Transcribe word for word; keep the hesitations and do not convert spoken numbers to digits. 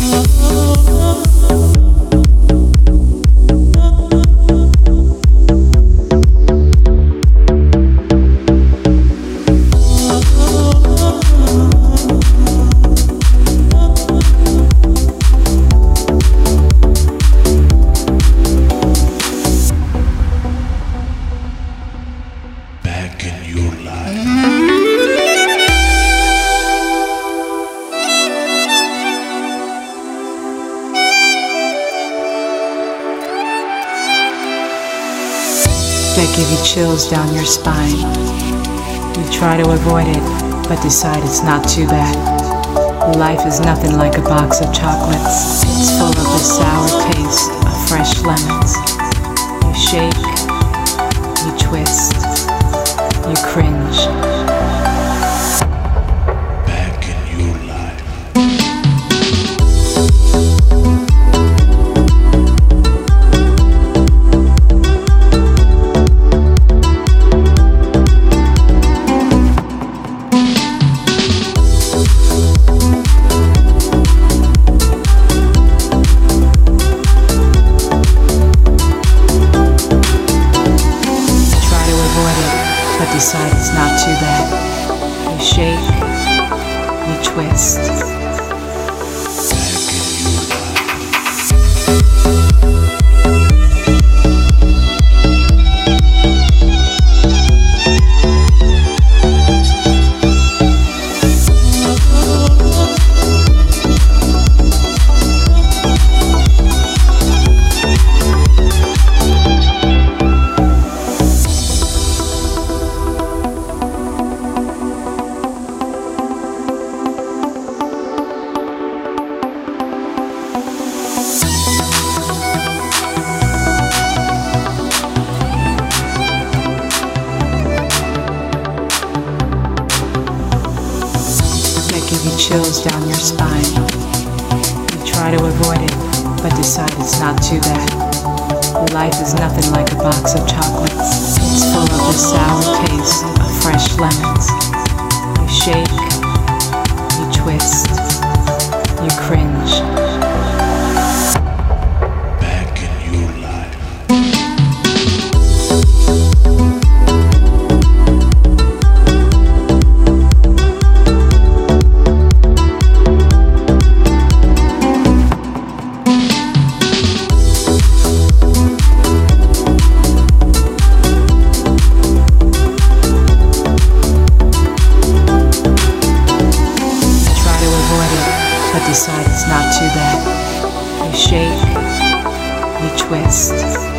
That give you chills down your spine. You try to avoid it, but decide it's not too bad. Life is nothing like a box of chocolates. It's full of the sour taste of fresh lemons. You shake, you twist, you cringe. But decide it's not too bad. You shake, you twist. Give you chills down your spine. You try to avoid it, but decide it's not too bad. Life is nothing like a box of chocolates. It's full of the sour taste of fresh lemons. You shake, you twist, you cringe. But decide it's not too bad. You shake, you twist,